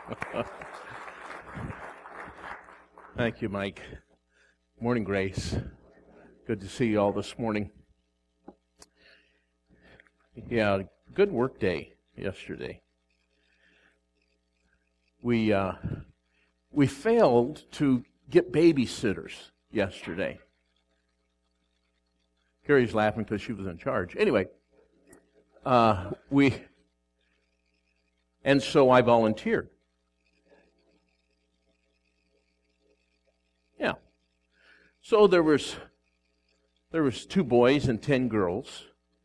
Thank you, Mike. Morning, Grace. Good to see you all this morning. Yeah, good work day yesterday. We failed to get babysitters yesterday. Carrie's laughing because she was in charge. Anyway, and so I volunteered. Yeah. So there was 2 boys and 10 girls.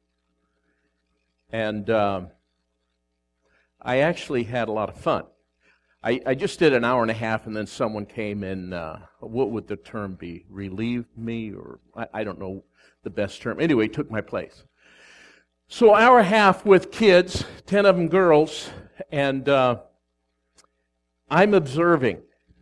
And I actually had a lot of fun. I just did an hour and a half, and then someone came and, what would the term be? Relieved me, or I don't know the best term. Anyway, took my place. So hour and a half with kids, 10 of them girls, and I'm observing.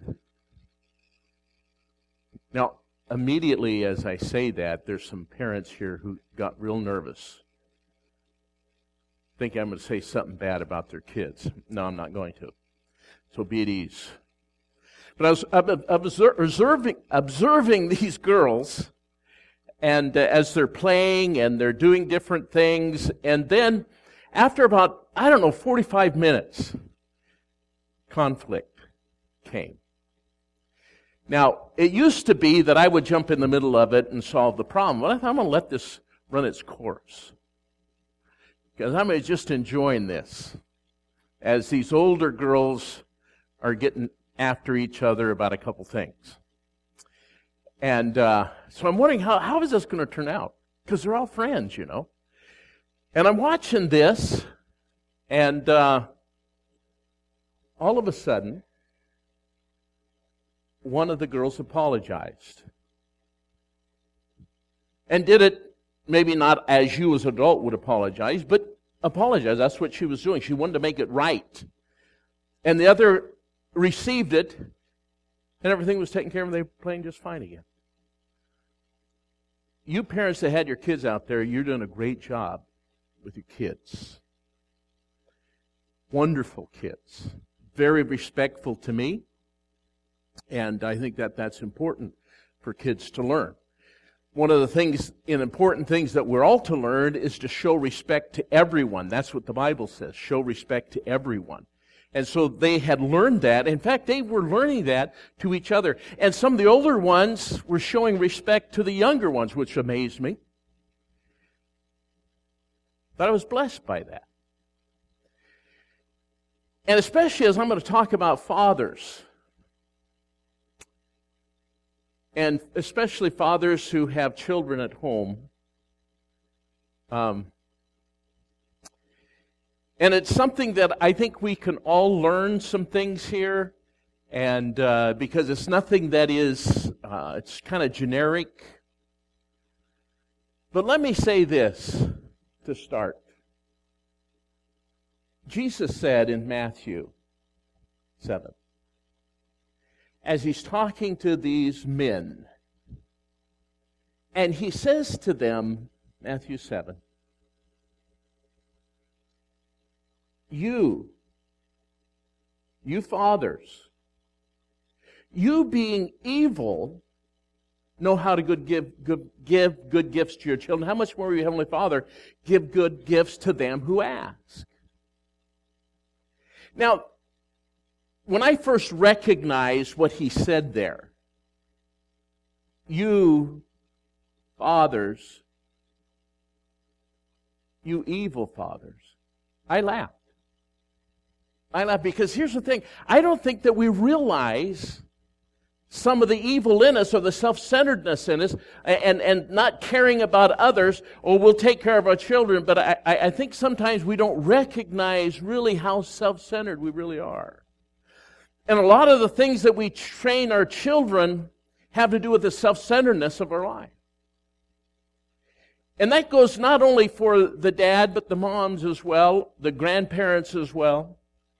Now, immediately as I say that, there's some parents here who got real nervous. Think I'm going to say something bad about their kids. No, I'm not going to. So be at ease. But I was observing these girls, and as they're playing and they're doing different things, and then after about, 45 minutes, conflict came. Now, it used to be that I would jump in the middle of it and solve the problem, but I thought I'm going to let this run its course. Because I'm just enjoying this as these older girls are getting after each other about a couple things. And so I'm wondering, how is this going to turn out? Because they're all friends, you know. And I'm watching this, and all of a sudden, one of the girls apologized. And did it maybe not as you as an adult would apologize, but apologize. That's what she was doing. She wanted to make it right. And the other received it, and everything was taken care of, and they were playing just fine again. You parents that had your kids out there, you're doing a great job with your kids. Wonderful kids. Very respectful to me. And I think that that's important for kids to learn. One of the important things that we're all to learn is to show respect to everyone. That's what the Bible says, show respect to everyone. And so they had learned that. In fact, they were learning that to each other. And some of the older ones were showing respect to the younger ones, which amazed me. But I was blessed by that. And especially as I'm going to talk about fathers, and especially fathers who have children at home. And it's something that I think we can all learn some things here, and because it's nothing that is, it's kind of generic. But let me say this to start. Jesus said in Matthew 7, as he's talking to these men, and he says to them, Matthew 7, you fathers, you being evil, know how to give good gifts to your children. How much more will your Heavenly Father give good gifts to them who ask? Now, when I first recognized what he said there, you fathers, you evil fathers, I laughed. I laughed because here's the thing. I don't think that we realize some of the evil in us or the self-centeredness in us and not caring about others, or we'll take care of our children, but I think sometimes we don't recognize really how self-centered we really are. And a lot of the things that we train our children have to do with the self-centeredness of our life. And that goes not only for the dad, but the moms as well, the grandparents as well.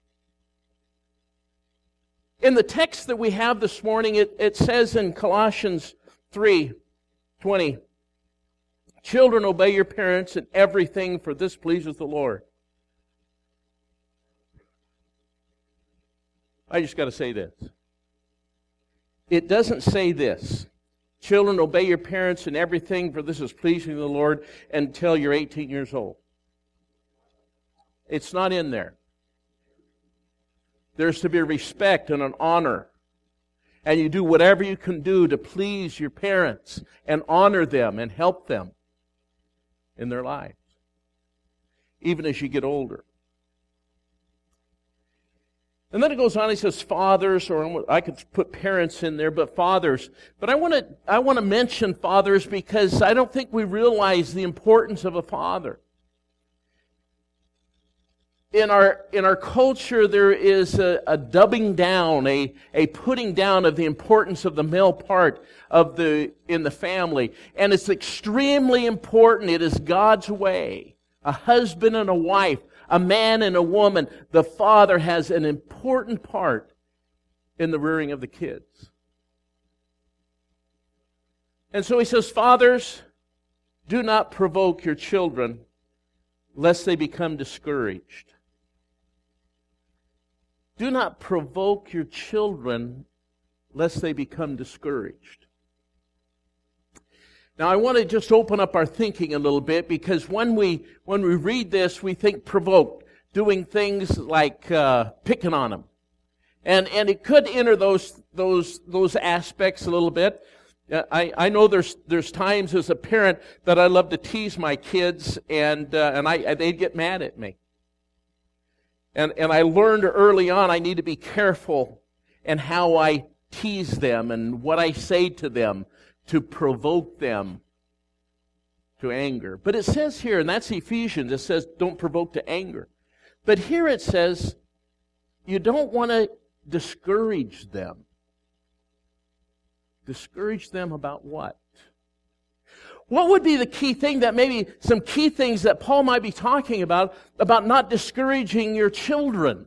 In the text that we have this morning, it says in Colossians 3:20, children, obey your parents in everything, for this pleases the Lord. I just got to say this. It doesn't say this. Children, obey your parents in everything, for this is pleasing to the Lord, until you're 18 years old. It's not in there. There's to be respect and an honor. And you do whatever you can do to please your parents and honor them and help them in their lives, even as you get older. And then it goes on, he says fathers, or I could put parents in there, but fathers. But I want to mention fathers because I don't think we realize the importance of a father. In our culture, there is a dubbing down, a putting down of the importance of the male part in the family. And it's extremely important. It is God's way. A husband and a wife, a man and a woman, the father has an important part in the rearing of the kids. And so he says, fathers, do not provoke your children, lest they become discouraged. Do not provoke your children, lest they become discouraged. Now, I want to just open up our thinking a little bit, because when we read this, we think provoked, doing things like picking on them, and it could enter those aspects a little bit. I know there's times as a parent that I love to tease my kids, and they'd get mad at me. And I learned early on I need to be careful in how I tease them and what I say to them to provoke them to anger. But it says here, and that's Ephesians, it says don't provoke to anger. But here it says you don't want to discourage them. Discourage them about what? What would be the key thing, that maybe some key things that Paul might be talking about not discouraging your children?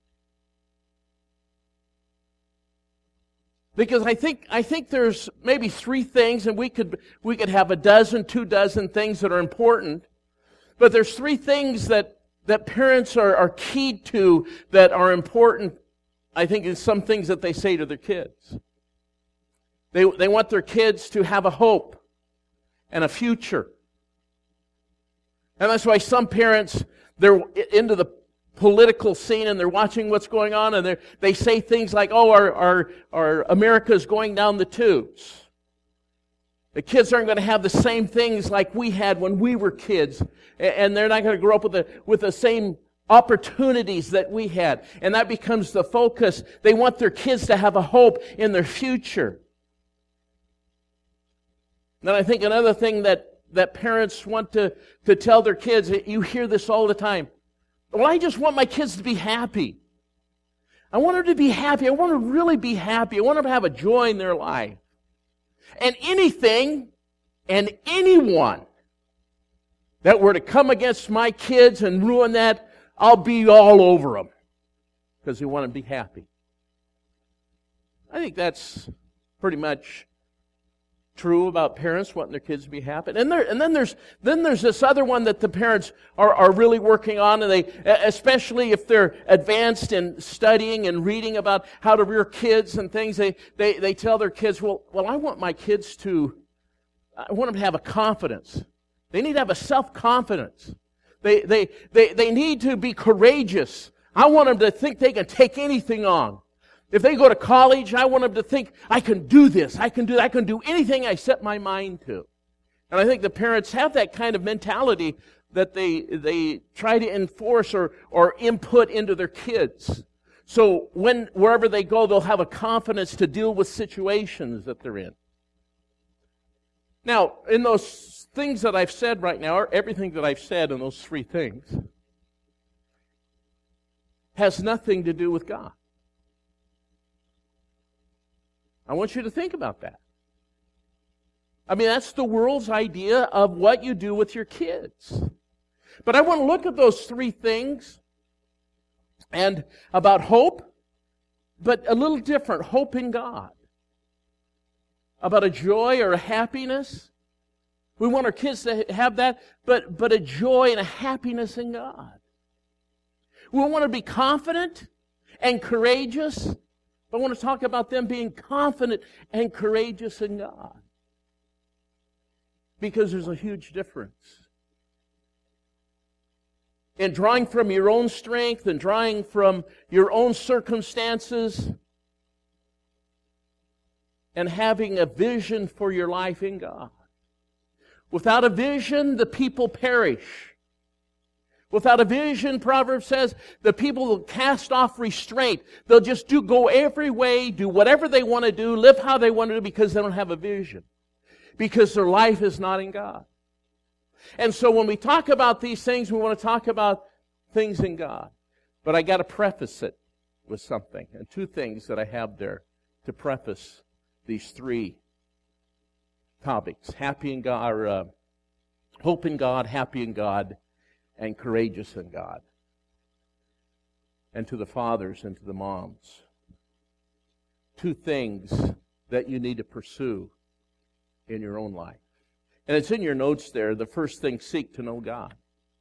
Because I think there's maybe three things, and we could have 2 dozen things that are important. But there's three things that parents are keyed to that are important, I think, in some things that they say to their kids. They want their kids to have a hope and a future. And that's why some parents, they're into the political scene and they're watching what's going on, and they say things like, oh, our America's going down the tubes. The kids aren't going to have the same things like we had when we were kids, and they're not going to grow up with the same opportunities that we had. And that becomes the focus. They want their kids to have a hope in their future. Then I think another thing that parents want to tell their kids, you hear this all the time. Well, I just want my kids to be happy. I want them to be happy. I want them to really be happy. I want them to have a joy in their life. And anything and anyone that were to come against my kids and ruin that, I'll be all over them, because they want to be happy. I think that's pretty much true about parents wanting their kids to be happy. And then there's this other one that the parents are really working on, and they, especially if they're advanced in studying and reading about how to rear kids and things, they tell their kids, well, I want my kids I want them to have a confidence. They need to have a self-confidence. They need to be courageous. I want them to think they can take anything on. If they go to college, I want them to think, I can do this, I can do anything I set my mind to. And I think the parents have that kind of mentality that they try to enforce or input into their kids. So wherever they go, they'll have a confidence to deal with situations that they're in. Now, in those things that I've said right now, or everything that I've said in those three things, has nothing to do with God. I want you to think about that. I mean, that's the world's idea of what you do with your kids. But I want to look at those three things and about hope, but a little different. Hope in God. About a joy or a happiness. We want our kids to have that, but a joy and a happiness in God. We want to be confident and courageous. But I want to talk about them being confident and courageous in God. Because there's a huge difference. In drawing from your own strength and drawing from your own circumstances and having a vision for your life in God. Without a vision, the people perish. Without a vision, Proverbs says, the people will cast off restraint. They'll just go every way, do whatever they want to do, live how they want to do because they don't have a vision. Because their life is not in God. And so when we talk about these things, we want to talk about things in God. But I got to preface it with something. And two things that I have there to preface these three topics. Happy in God, or hope in God, happy in God, and courageous in God. And to the fathers and to the moms. Two things that you need to pursue in your own life. And it's in your notes there. The first thing, seek to know God.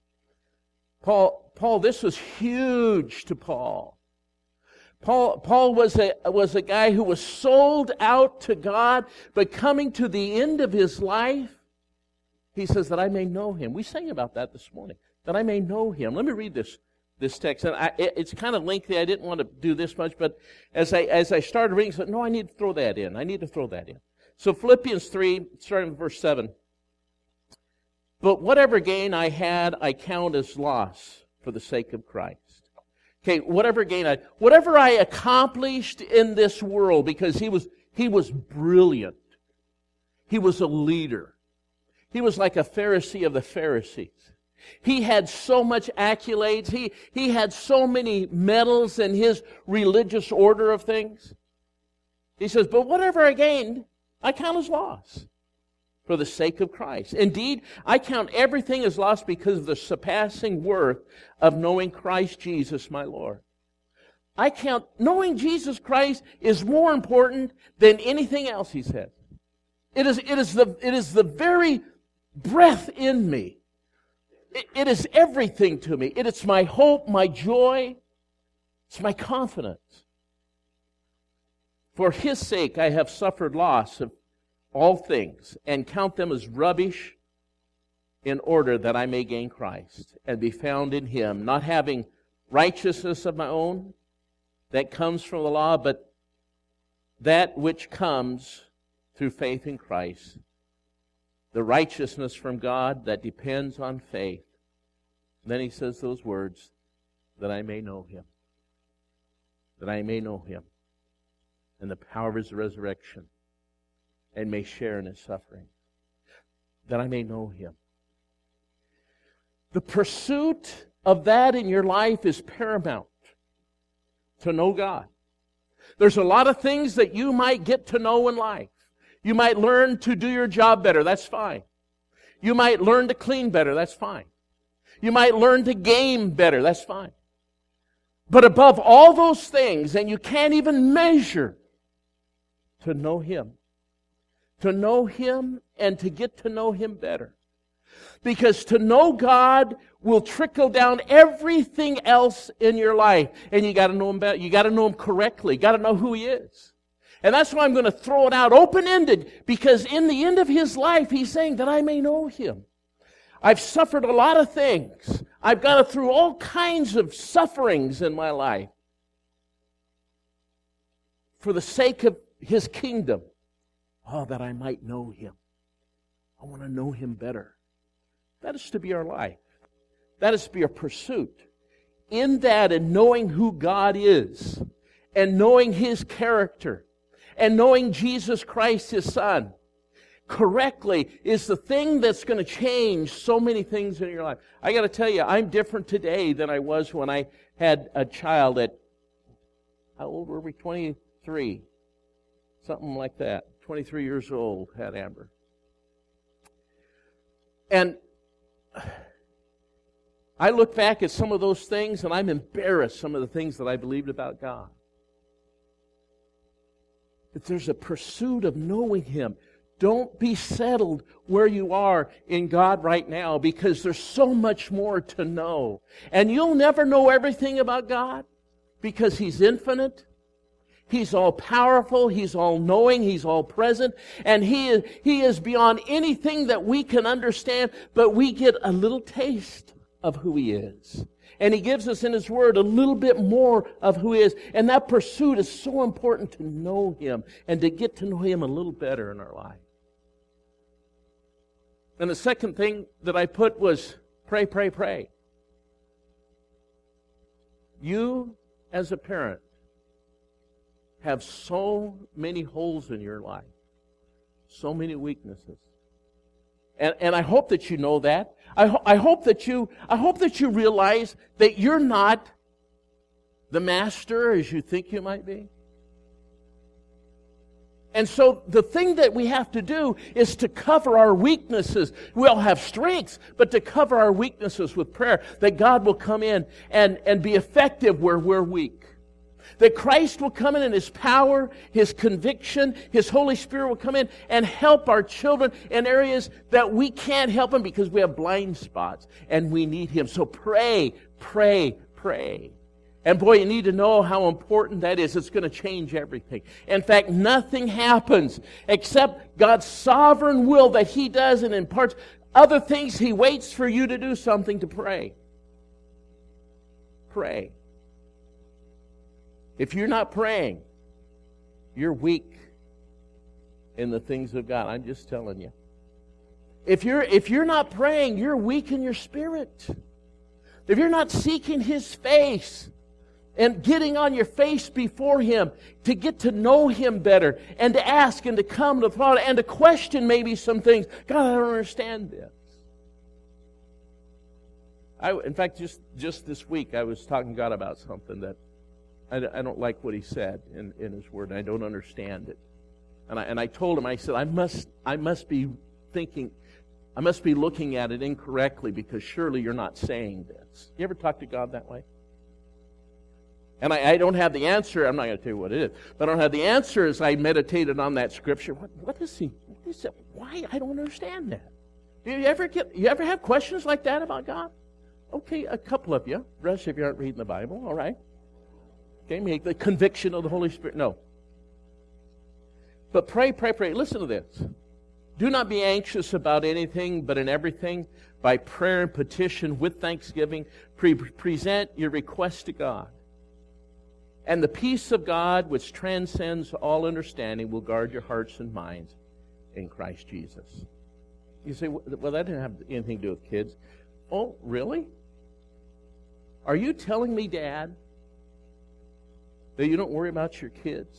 Paul, this was huge to Paul. Paul was a guy who was sold out to God, but coming to the end of his life, he says that I may know Him. We sang about that this morning. That I may know Him. Let me read this text. And it's kind of lengthy. I didn't want to do this much, but as I started reading, I said, no, I need to throw that in. I need to throw that in. So Philippians 3, starting with verse 7. But whatever gain I had, I count as loss for the sake of Christ. Okay, whatever I accomplished in this world, because he was brilliant. He was a leader. He was like a Pharisee of the Pharisees. He had so much accolades. He had so many medals in his religious order of things. He says, but whatever I gained, I count as loss for the sake of Christ. Indeed, I count everything as loss because of the surpassing worth of knowing Christ Jesus my Lord. I count knowing Jesus Christ is more important than anything else, he said. It is the very breath in me. It is everything to me. It is my hope, my joy. It's my confidence. For His sake I have suffered loss of all things, and count them as rubbish, in order that I may gain Christ, and be found in Him, not having righteousness of my own that comes from the law, but that which comes through faith in Christ, the righteousness from God that depends on faith. Then he says those words, that I may know Him. That I may know Him and the power of His resurrection, and may share in His suffering. That I may know Him. The pursuit of that in your life is paramount. To know God. There's a lot of things that you might get to know in life. You might learn to do your job better. That's fine. You might learn to clean better. That's fine. You might learn to game better. That's fine. But above all those things, and you can't even measure, to know Him. To know Him and to get to know Him better. Because to know God will trickle down everything else in your life. And you got to know Him better. You got to know Him correctly. You got to know who He is. And that's why I'm going to throw it out open-ended. Because in the end of His life, He's saying that I may know Him. I've suffered a lot of things. I've gone through all kinds of sufferings in my life. For the sake of His kingdom. Oh, that I might know Him. I want to know Him better. That is to be our life. That is to be our pursuit. In that and knowing who God is, and knowing His character, and knowing Jesus Christ, His Son, correctly is the thing that's going to change so many things in your life. I got to tell you, I'm different today than I was when I had a child at, how old were we? 23. Something like that. 23 years old, had Amber. And I look back at some of those things and I'm embarrassed, some of the things that I believed about God. But there's a pursuit of knowing Him. Don't be settled where you are in God right now, because there's so much more to know. And you'll never know everything about God. because He's infinite. He's all powerful. He's all knowing. He's all present. And He is beyond anything that we can understand, but we get a little taste of who He is. And He gives us in His Word a little bit more of who He is. And that pursuit is so important to know Him and to get to know Him a little better in our life. And the second thing that I put was pray, pray, pray. You, as a parent, have so many holes in your life, so many weaknesses. And I hope that you know that. I hope that you realize that you're not the master as you think you might be. And so the thing that we have to do is to cover our weaknesses. We all have strengths, but to cover our weaknesses with prayer, that God will come in and be effective where we're weak. That Christ will come in His power, His conviction, His Holy Spirit will come in and help our children in areas that we can't help them because we have blind spots and we need Him. So pray, pray, pray. And boy, you need to know how important that is. It's going to change everything. In fact, nothing happens except God's sovereign will that He does and imparts other things. He waits for you to do something, to pray. Pray. If you're not praying, you're weak in the things of God. I'm just telling you. If you're not praying, you're weak in your spirit. If you're not seeking His face and getting on your face before Him to get to know Him better and to ask and to come to the Father and to question maybe some things. God, I don't understand this. In fact, just this week, I was talking to God about something that I don't like what He said in His Word, and I don't understand it. And I told Him, I said, I must be thinking, I must be looking at it incorrectly because surely you're not saying this. You ever talk to God that way? And I don't have the answer. I'm not going to tell you what it is. But I don't have the answer as I meditated on that scripture. What is He? What is it? Why? I don't understand that. Do you ever have questions like that about God? Okay, a couple of you. The rest of you aren't reading the Bible. All right. Okay, make the conviction of the Holy Spirit. No. But pray, pray, pray. Listen to this. Do not be anxious about anything, but in everything, by prayer and petition with thanksgiving, present your request to God. And the peace of God, which transcends all understanding, will guard your hearts and minds in Christ Jesus. You say, well, that didn't have anything to do with kids. Oh, really? Are you telling me, Dad, that you don't worry about your kids?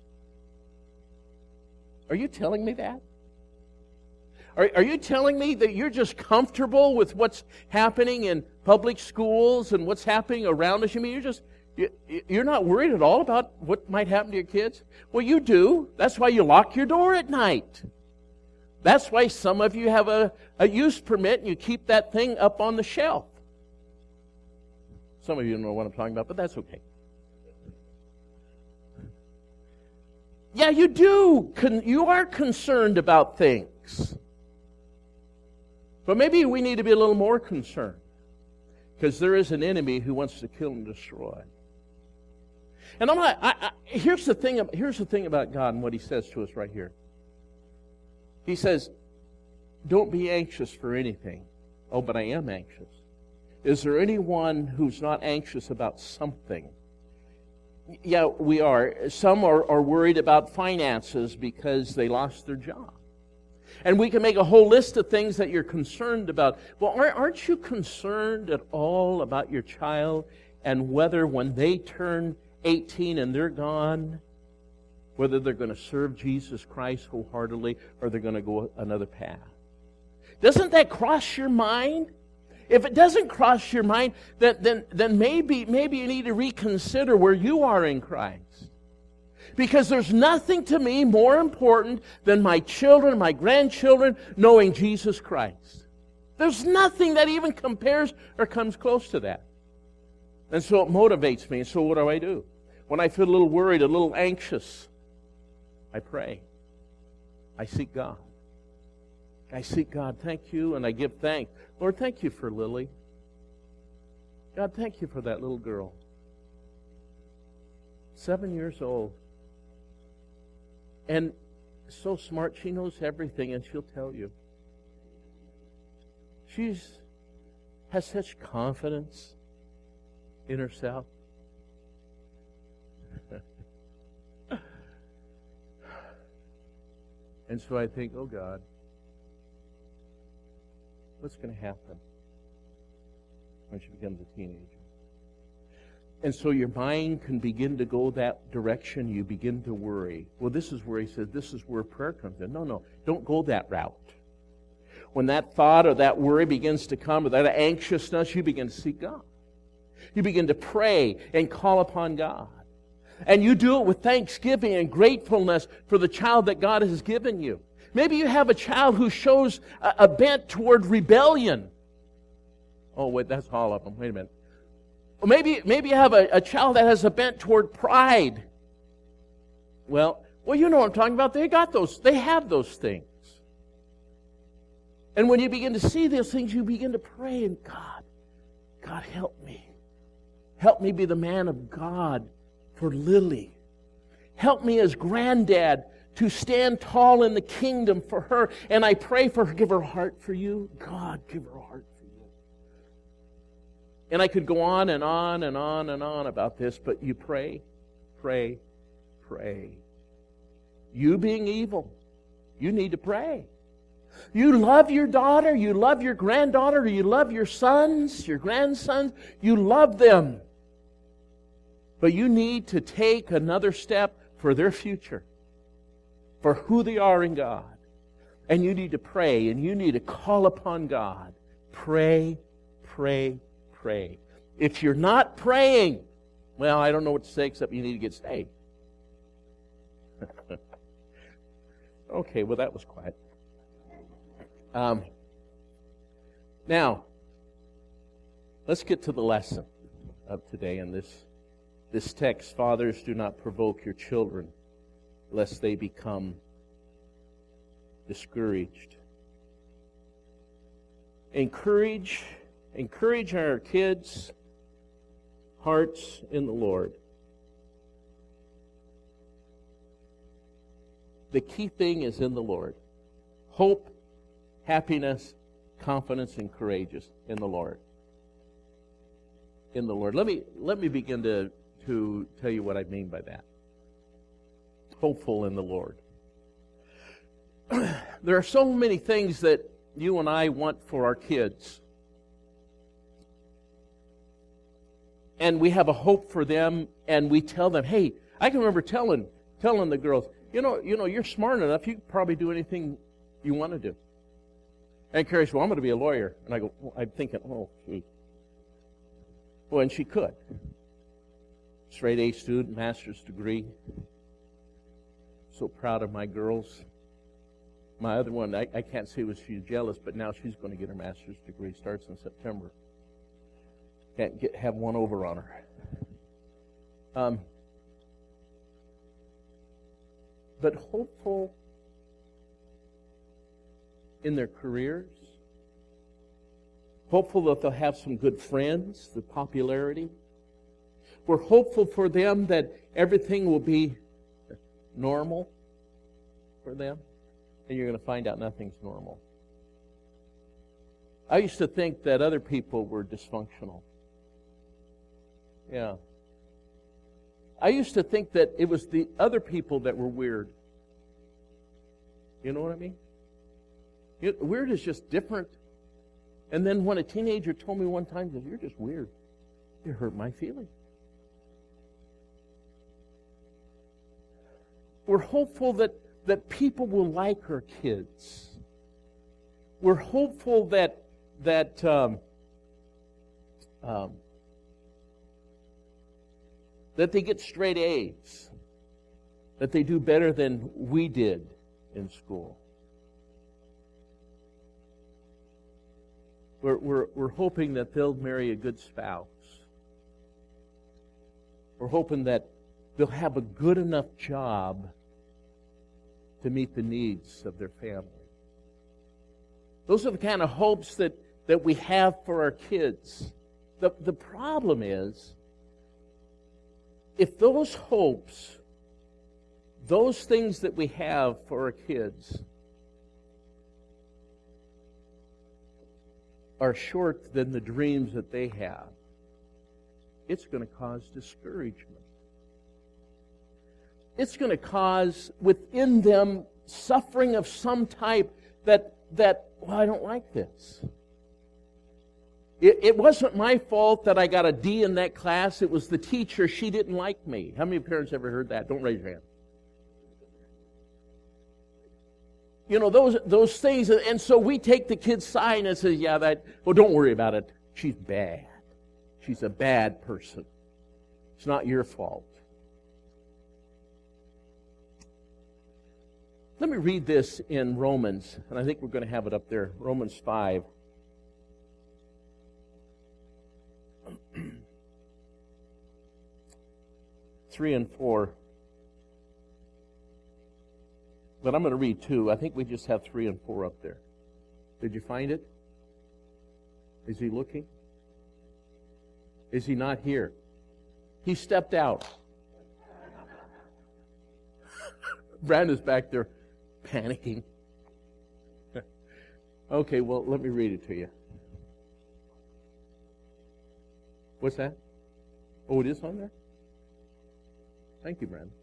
Are you telling me that? Are you telling me that you're just comfortable with what's happening in public schools and what's happening around us? You mean you're not worried at all about what might happen to your kids? Well, you do. That's why you lock your door at night. That's why some of you have a use permit and you keep that thing up on the shelf. Some of you don't know what I'm talking about, but that's okay. Yeah, you do. You are concerned about things. But maybe we need to be a little more concerned, because there is an enemy who wants to kill and destroy. And here's the thing about God and what He says to us right here. He says, don't be anxious for anything. Oh, but I am anxious. Is there anyone who's not anxious about something? Yeah, we are. Some are worried about finances because they lost their job. And we can make a whole list of things that you're concerned about. Well, aren't you concerned at all about your child and whether when they turn 18 and they're gone, whether they're going to serve Jesus Christ wholeheartedly or they're going to go another path? Doesn't that cross your mind? If it doesn't cross your mind, then maybe you need to reconsider where you are in Christ. Because there's nothing to me more important than my children, my grandchildren, knowing Jesus Christ. There's nothing that even compares or comes close to that. And so it motivates me. And so what do? When I feel a little worried, a little anxious, I pray. I seek God. I seek God. Thank you, and I give thanks. Lord, thank you for Lily. God, thank you for that little girl. 7 years old. And so smart, she knows everything, and she'll tell you. She has such confidence in herself. And so I think, oh God, what's going to happen when she becomes a teenager? And so your mind can begin to go that direction. You begin to worry. Well, this is where he says, this is where prayer comes in. No, don't go that route. When that thought or that worry begins to come, or that anxiousness, you begin to seek God. You begin to pray and call upon God. And you do it with thanksgiving and gratefulness for the child that God has given you. Maybe you have a child who shows a bent toward rebellion. Oh, wait, that's all of them. Wait a minute. Or maybe you have a child that has a bent toward pride. Well, you know what I'm talking about. They have those things. And when you begin to see those things, you begin to pray, and God, help me. Help me be the man of God for Lily. Help me as granddad to stand tall in the kingdom for her. And I pray for her. Give her a heart for you. God, give her a heart for you. And I could go on and on and on and on about this, but you pray, pray, pray. You being evil, you need to pray. You love your daughter, you love your granddaughter, you love your sons, your grandsons, you love them. But you need to take another step for their future, for who they are in God. And you need to pray, and you need to call upon God. Pray, pray, pray. If you're not praying, well, I don't know what to say except you need to get saved. Okay, well, that was quiet. Now, let's get to the lesson of today in this text. Fathers, do not provoke your children, lest they become discouraged. Encourage our kids' hearts in the Lord. The key thing is in the Lord. Hope, happiness, confidence, and courageous in the Lord. In the Lord. Let me begin to tell you what I mean by that. Hopeful in the Lord. There are so many things that you and I want for our kids. And we have a hope for them, and we tell them, hey, I can remember telling the girls, you know, you're smart enough, you can probably do anything you want to do. And Carrie said, well, I'm going to be a lawyer. And I go, well, I'm thinking, oh, shoot. Well, and she could. Straight A student, master's degree. So proud of my girls. My other one, I can't say was she's jealous, but now she's going to get her master's degree. Starts in September. Can't have one over on her. But hopeful in their careers. Hopeful that they'll have some good friends, the popularity. We're hopeful for them that everything will be normal for them. And you're going to find out nothing's normal. I used to think that other people were dysfunctional. Yeah. I used to think that it was the other people that were weird. You know what I mean? Weird is just different. And then when a teenager told me one time, you're just weird, it hurt my feelings. We're hopeful that people will like our kids. We're hopeful that they get straight A's, that they do better than we did in school. We're hoping that they'll marry a good spouse. We're hoping that they'll have a good enough job to meet the needs of their family. Those are the kind of hopes that we have for our kids. The problem is if those hopes, those things that we have for our kids are short than the dreams that they have, it's going to cause discouragement. It's going to cause within them suffering of some type that well, I don't like this. It wasn't my fault that I got a D in that class. It was the teacher. She didn't like me. How many parents ever heard that? Don't raise your hand. You know, those things. And so we take the kid's side and say, yeah, well, don't worry about it. She's bad. She's a bad person. It's not your fault. Let me read this in Romans, and I think we're going to have it up there. Romans 5. Three and 4. But I'm going to read 2. I think we just have 3 and 4 up there. Did you find it? Is he looking? Is he not here? He stepped out. Brandon's back there panicking. Okay, well, let me read it to you. What's that? Oh, it is on there? Thank you, Brandon.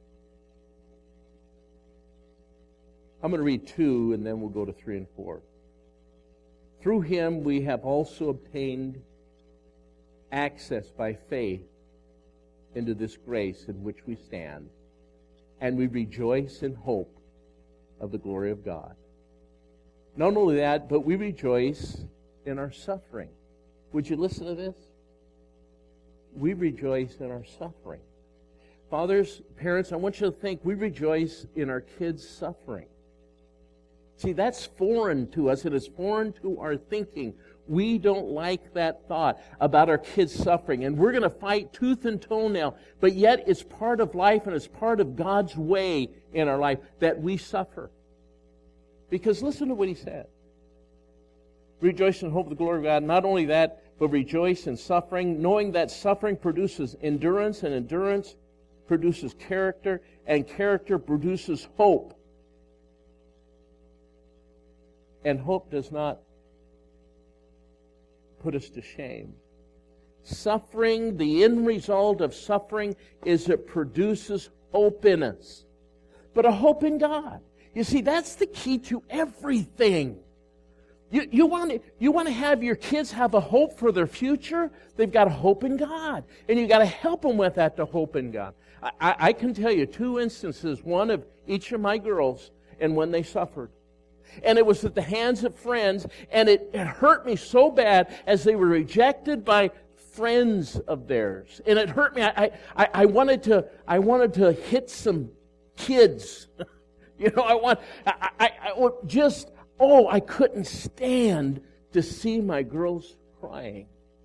I'm going to read 2, and then we'll go to 3 and 4. Through him we have also obtained access by faith into this grace in which we stand, and we rejoice in hope of the glory of God. Not only that, but we rejoice in our suffering. Would you listen to this? We rejoice in our suffering. Fathers, parents, I want you to think we rejoice in our kids' suffering. See, that's foreign to us. It is foreign to our thinking. We don't like that thought about our kids suffering. And we're going to fight tooth and toenail. But yet it's part of life and it's part of God's way in our life that we suffer. Because listen to what he said. Rejoice in hope of the glory of God. Not only that, but rejoice in suffering, knowing that suffering produces endurance, and endurance produces character, and character produces hope. And hope does not put us to shame. Suffering, the end result of suffering is it produces hope in us. But a hope in God. You see, that's the key to everything. You want to have your kids have a hope for their future? They've got a hope in God. And you've got to help them with that, to hope in God. I can tell you 2 instances, one of each of my girls, and when they suffered. And it was at the hands of friends, and it hurt me so bad as they were rejected by friends of theirs. And it hurt me. I wanted to hit some kids. You know, I couldn't stand to see my girls crying.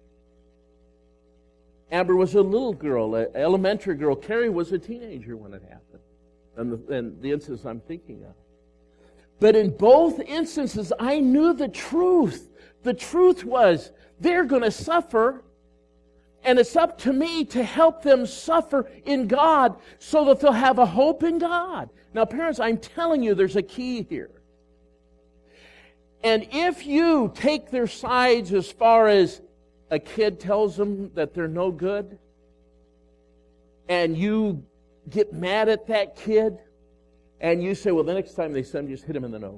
Amber was a little girl, an elementary girl. Carrie was a teenager when it happened. And the instance I'm thinking of. But in both instances, I knew the truth. The truth was, they're going to suffer, and it's up to me to help them suffer in God so that they'll have a hope in God. Now, parents, I'm telling you, there's a key here. And if you take their sides as far as a kid tells them that they're no good, and you get mad at that kid, and you say, well, the next time they see him, just hit him in the nose.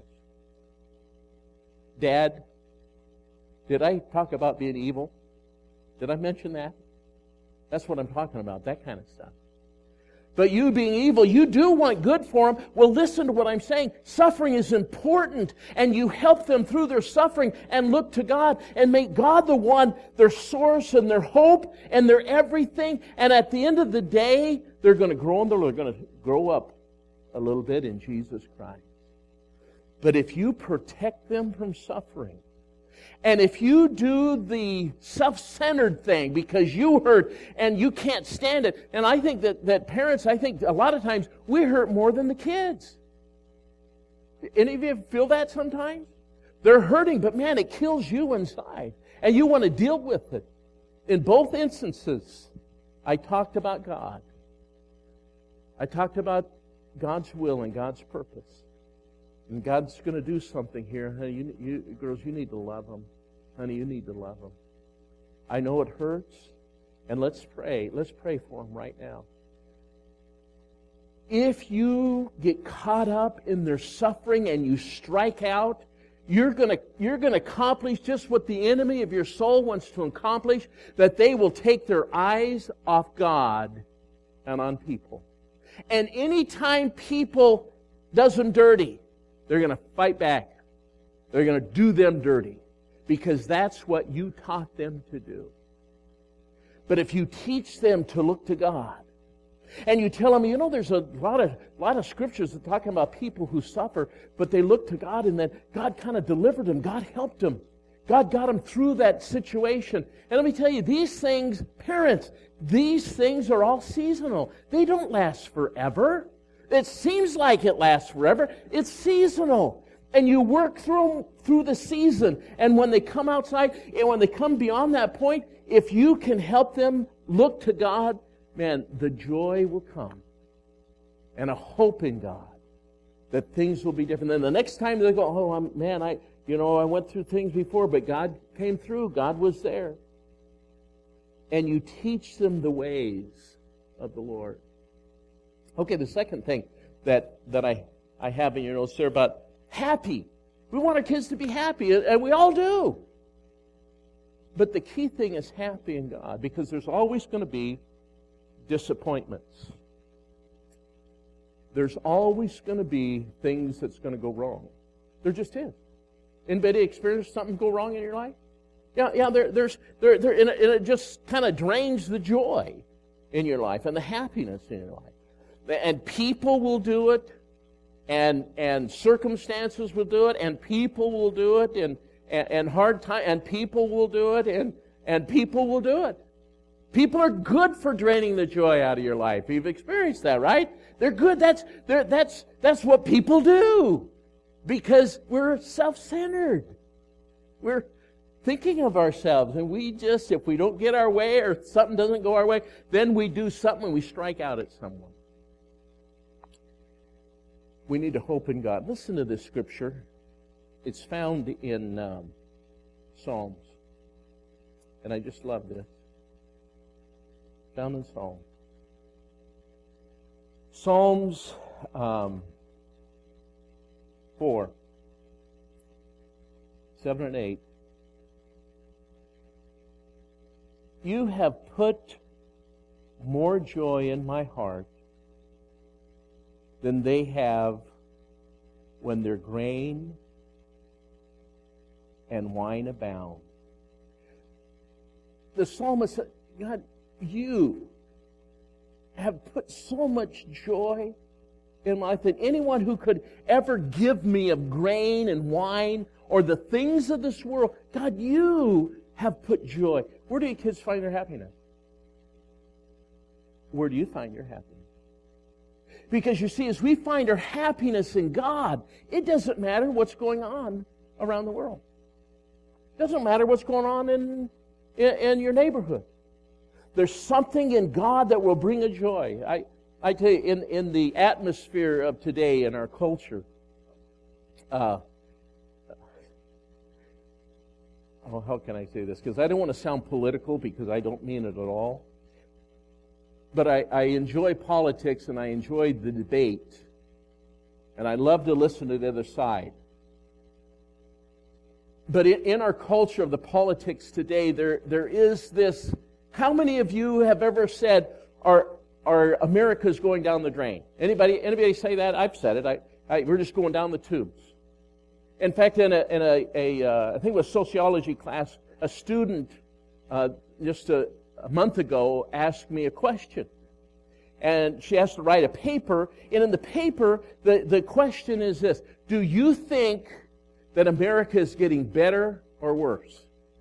Dad, did I talk about being evil? Did I mention that? That's what I'm talking about, that kind of stuff. But you being evil, you do want good for them. Well, listen to what I'm saying. Suffering is important, and you help them through their suffering and look to God and make God the one, their source and their hope and their everything. And at the end of the day, they're going to grow and they're going to grow up a little bit in Jesus Christ. But if you protect them from suffering, and if you do the self-centered thing because you hurt and you can't stand it, and I think that parents, I think a lot of times we hurt more than the kids. Any of you feel that sometimes? They're hurting, but man, it kills you inside. And you want to deal with it. In both instances, I talked about God. I talked about God's will and God's purpose. And God's going to do something here. Honey, girls, you need to love Him. Honey, you need to love Him. I know it hurts. And let's pray. Let's pray for Him right now. If you get caught up in their suffering and you strike out, you're going to accomplish just what the enemy of your soul wants to accomplish, that they will take their eyes off God and on people. And anytime people does them dirty, they're going to fight back. They're going to do them dirty because that's what you taught them to do. But if you teach them to look to God, and you tell them, there's a lot of scriptures that talking about people who suffer, but they look to God, and then God kind of delivered them. God helped them. God got them through that situation. And let me tell you, these things, parents, these things are all seasonal. They don't last forever. It seems like it lasts forever. It's seasonal. And you work through the season. And when they come outside, and when they come beyond that point, if you can help them look to God, man, the joy will come. And a hope in God that things will be different. Then the next time they go, I went through things before, but God came through. God was there. And you teach them the ways of the Lord. Okay, the second thing that I have in your notes there about happy. We want our kids to be happy, and we all do. But the key thing is happy in God, because there's always going to be disappointments. There's always going to be things that's going to go wrong. There just is. Anybody experienced something go wrong in your life? Yeah. And it just kind of drains the joy in your life and the happiness in your life. And people will do it, and circumstances will do it, and people will do it, and hard time, and people will do it, and people will do it. People are good for draining the joy out of your life. You've experienced that, right? They're good. That's what people do. Because we're self-centered. We're thinking of ourselves. And if we don't get our way or something doesn't go our way, then we do something and we strike out at someone. We need to hope in God. Listen to this scripture. It's found in Psalms. And I just love this. Found in Psalms. Psalms 4, 7 and 8. You have put more joy in my heart than they have when their grain and wine abound. The psalmist said, God, you have put so much joy in life that anyone who could ever give me of grain and wine or the things of this world, God, you have put joy. Where do your kids find their happiness? Where do you find your happiness? Because you see, as we find our happiness in God, it doesn't matter what's going on around the world. It doesn't matter what's going on in your neighborhood. There's something in God that will bring a joy. I tell you, in the atmosphere of today in our culture, how can I say this? Because I don't want to sound political, because I don't mean it at all. But I enjoy politics, and I enjoy the debate. And I love to listen to the other side. But in our culture of the politics today, there is this. How many of you have ever said, "Our America's going down the drain"? Anybody say that? I've said it. We're just going down the tubes. In fact, in a I think it was sociology class, a student just a month ago asked me a question, and she asked to write a paper. And in the paper, the question is this: do you think that America is getting better or worse?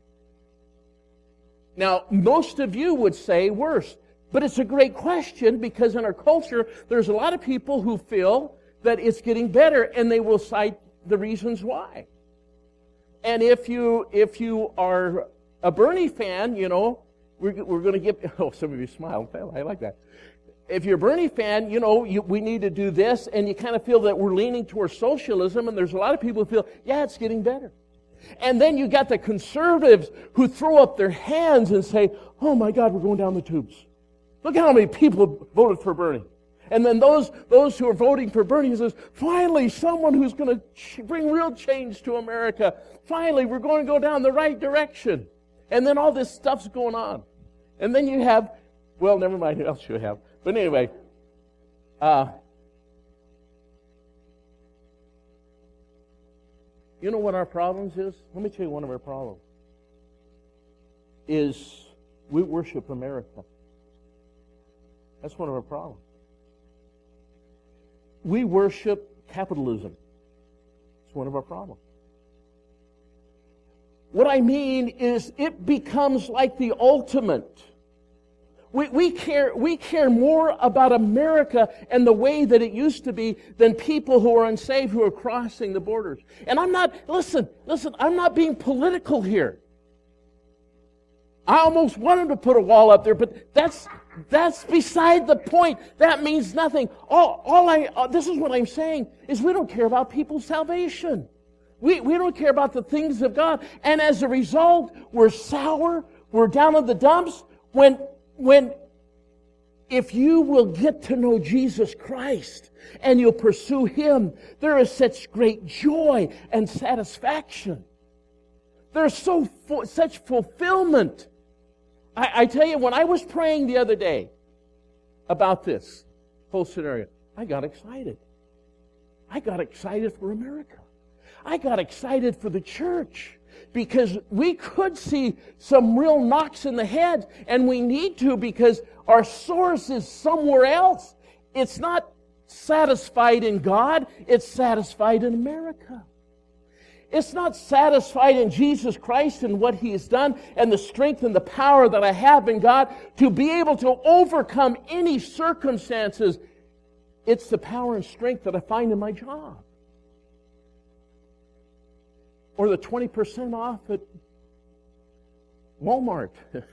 Now, most of you would say worse. But it's a great question, because in our culture, there's a lot of people who feel that it's getting better, and they will cite the reasons why. And if you are a Bernie fan, we're going to give... Oh, some of you smile. I like that. if you're a Bernie fan, we need to do this, and you kind of feel that we're leaning towards socialism, and there's a lot of people who feel, yeah, it's getting better. And then you got the conservatives who throw up their hands and say, oh my God, we're going down the tubes. Look how many people voted for Bernie. And then those who are voting for Bernie says, finally, someone who's going to bring real change to America. Finally, we're going to go down the right direction. And then all this stuff's going on. And then you have, well, never mind who else you have. But anyway, you know what our problems is? Let me tell you one of our problems. Is we worship America. That's one of our problems. We worship capitalism. It's one of our problems. What I mean is it becomes like the ultimate. We care more about America and the way that it used to be than people who are unsaved who are crossing the borders. And I'm not, listen, I'm not being political here. I almost wanted to put a wall up there, but that's beside the point. That means nothing. This is what I'm saying, is we don't care about people's salvation. We don't care about the things of God. And as a result, we're sour, we're down in the dumps, when if you will get to know Jesus Christ and you'll pursue Him, there is such great joy and satisfaction. There's such fulfillment. I tell you, when I was praying the other day about this whole scenario, I got excited. I got excited for America. I got excited for the church. Because we could see some real knocks in the head, and we need to, because our source is somewhere else. It's not satisfied in God, it's satisfied in America. It's not satisfied in Jesus Christ and what He has done and the strength and the power that I have in God to be able to overcome any circumstances. It's the power and strength that I find in my job. Or the 20% off at Walmart.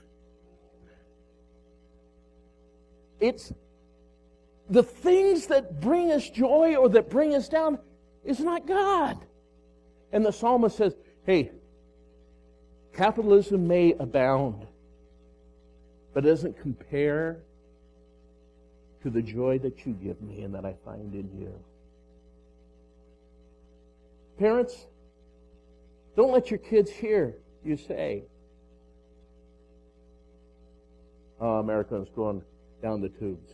It's the things that bring us joy or that bring us down is not God. And the psalmist says, hey, capitalism may abound, but it doesn't compare to the joy that you give me and that I find in you. Parents, don't let your kids hear you say, oh, America's going down the tubes.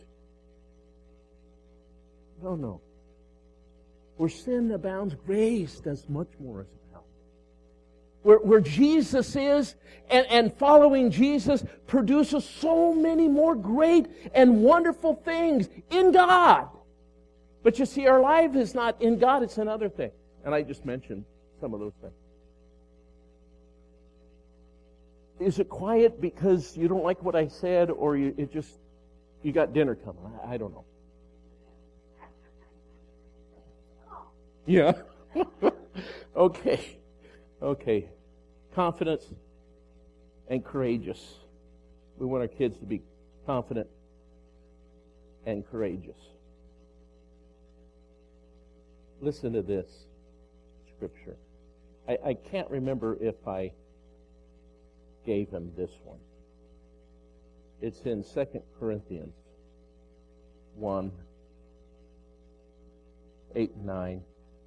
No. Where sin abounds, grace does much more as abound. Where Jesus is and following Jesus produces so many more great and wonderful things in God. But you see, our life is not in God, it's another thing. And I just mentioned some of those things. Is it quiet because you don't like what I said, or you got dinner coming? I don't know. Yeah. Okay. Confidence and courageous. We want our kids to be confident and courageous. Listen to this scripture. I can't remember if I gave him this one. It's in 2 Corinthians 1, 8 and 9.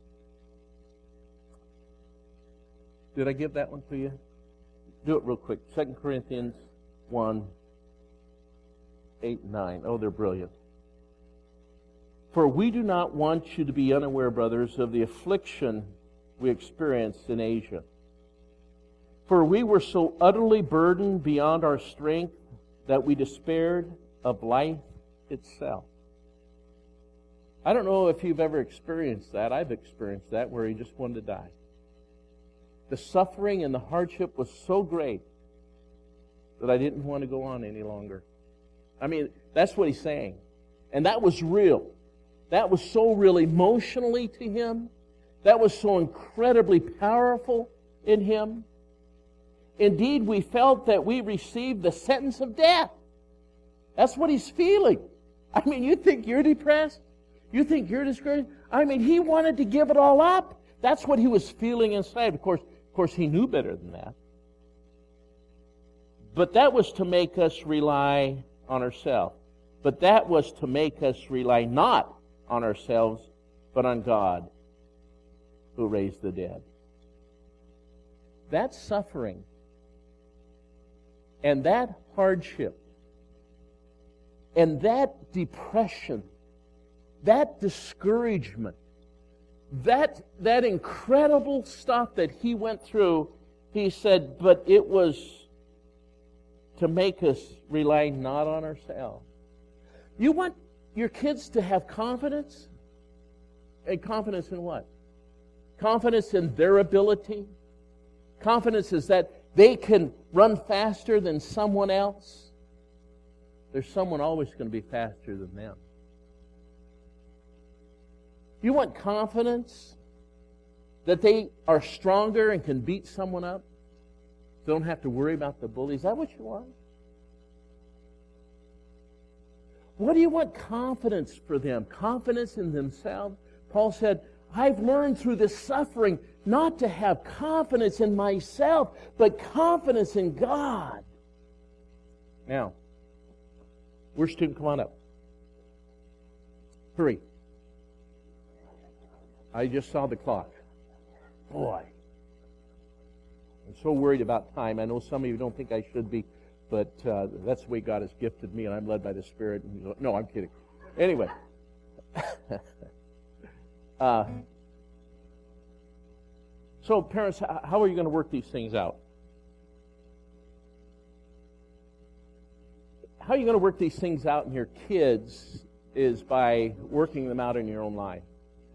Did I give that one to you? Do it real quick. 2 Corinthians 1, 8 and 9. Oh, they're brilliant. For we do not want you to be unaware, brothers, of the affliction we experienced in Asia. For we were so utterly burdened beyond our strength that we despaired of life itself. I don't know if you've ever experienced that. I've experienced that, where you just wanted to die. The suffering and the hardship was so great that I didn't want to go on any longer. I mean, that's what he's saying. And that was real. That was so real emotionally to him. That was so incredibly powerful in him. Indeed, we felt that we received the sentence of death. That's what he's feeling. I mean, you think you're depressed? You think you're discouraged? I mean, he wanted to give it all up. That's what he was feeling inside. Of course, he knew better than that. But that was to make us rely on ourselves. But that was to make us rely not on ourselves, but on God, who raised the dead. That suffering and that hardship and that depression, that discouragement, that incredible stuff that he went through, he said, but it was to make us rely not on ourselves. You want your kids to have confidence? And confidence in what? Confidence in their ability? Confidence is that they can run faster than someone else? There's someone always going to be faster than them. You want confidence that they are stronger and can beat someone up? Don't have to worry about the bully. Is that what you want? What do you want confidence for them? Confidence in themselves? Paul said, I've learned through this suffering not to have confidence in myself, but confidence in God. Now, worship team, come on up. Hurry. I just saw the clock. Boy. I'm so worried about time. I know some of you don't think I should be, but that's the way God has gifted me, and I'm led by the Spirit. No, I'm kidding. Anyway. So, parents, how are you going to work these things out? How are you going to work these things out in your kids is by working them out in your own life.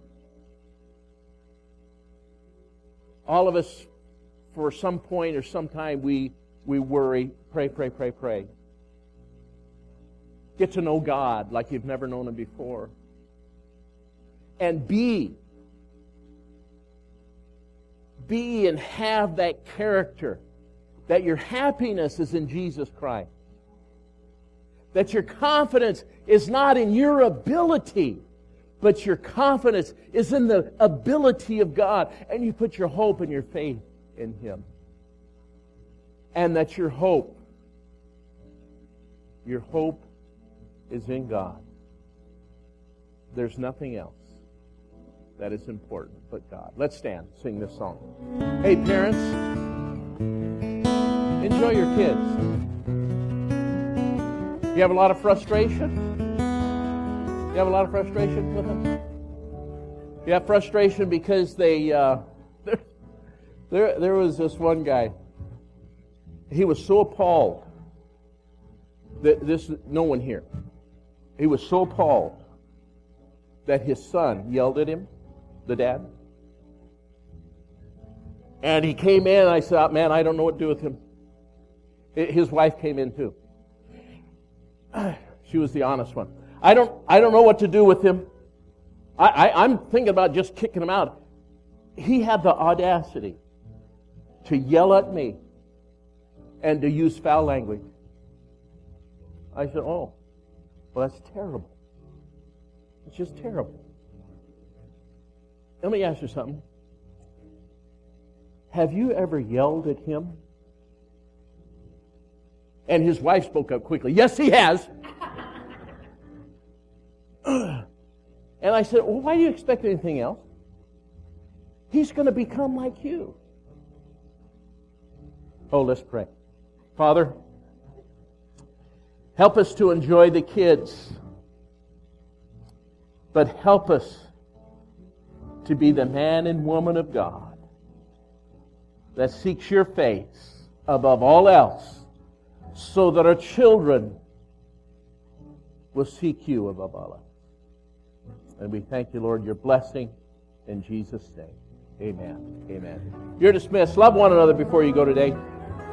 All of us, for some point or some time, we worry, pray. Get to know God like you've never known Him before. And be and have that character, that your happiness is in Jesus Christ. That your confidence is not in your ability, but your confidence is in the ability of God. And you put your hope and your faith in Him. And that your hope is in God. There's nothing else that is important but God. Let's stand, sing this song. Hey, parents, enjoy your kids. You have a lot of frustration? You have a lot of frustration with them? You have frustration because they, there was this one guy. He was so appalled that no one here. He was so appalled that his son yelled at him, the dad. And he came in, and I said, man, I don't know what to do with him. His wife came in too. She was the honest one. I don't know what to do with him. I'm thinking about just kicking him out. He had the audacity to yell at me and to use foul language. I said, oh, well, that's terrible. It's just terrible. Let me ask you something. Have you ever yelled at him? And his wife spoke up quickly. Yes, he has. And I said, well, why do you expect anything else? He's going to become like you. Oh, let's pray. Father, help us to enjoy the kids, but help us to be the man and woman of God that seeks your face above all else, so that our children will seek you above all else. And we thank you, Lord, your blessing in Jesus' name. Amen. Amen. You're dismissed. Love one another before you go today.